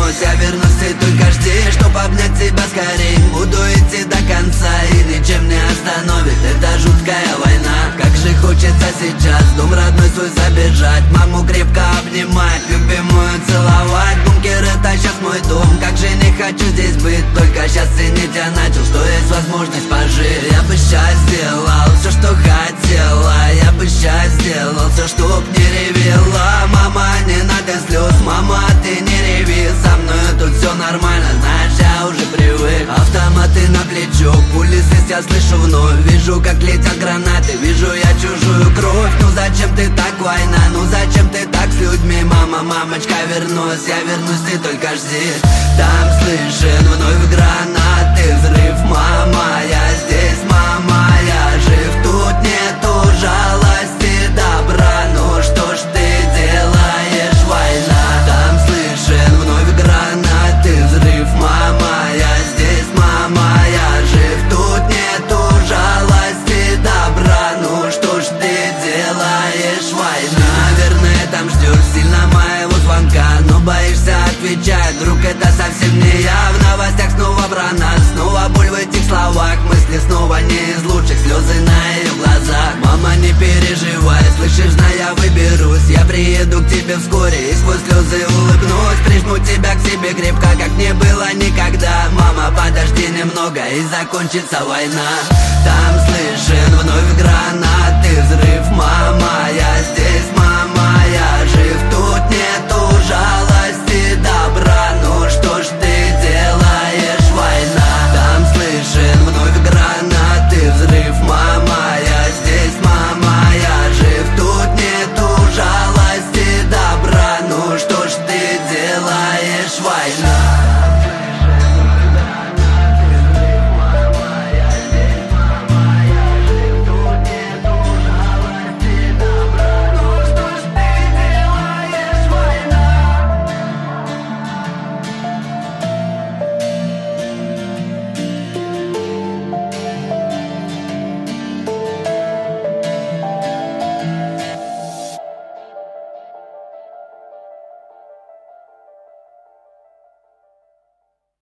вернусь, я вернусь, ты только жди, чтоб обнять тебя скорей. Буду идти до конца и ничем не остановит эта жуткая война. Как же хочется сейчас в дом родной свой забежать, маму крепко обнимать, любимую целовать. Бункер — это сейчас мой дом, как же не хочу здесь быть. Только сейчас ценить я начал, что есть возможность пожить. Я бы сейчас сделал все, что хотела, я бы сейчас сделал все, чтоб не ревела. Мама, не надо слез, мама, ты не реви, со мной тут все нормально, знаешь, я уже привык. Автоматы на плечо, пули свист я слышу вновь. Вижу, как летят гранаты, вижу я чужую кровь. Ну зачем ты так, война, ну зачем ты так с людьми? Мама, мамочка, вернусь, я вернусь, ты только жди. Там слышен вновь гранаты, взрыв, мама, я здесь, мама, я жив. Тут нету жалости, добра, ну что ж ты делаешь, война? Там слышен вновь гранаты, взрыв, мама, я здесь, мама, я жив. Тут нету жалости, добра, ну что ж ты делаешь, война? Наверное, там ждешь сильно моего звонка, но боишься отвечать, вдруг это совсем не я. В новостях снова про нас, снова боль в этих словах. Мысли снова не из лучших, слезы на ее глазах. Мама, не переживай, слышишь, знай, я выберусь. Я приеду к тебе вскоре и сквозь слезы улыбнусь. Прижму тебя к себе крепко, как не было никогда. Мама, подожди немного и закончится война. Там слышен вновь гранаты, взрыв, мама, я здесь,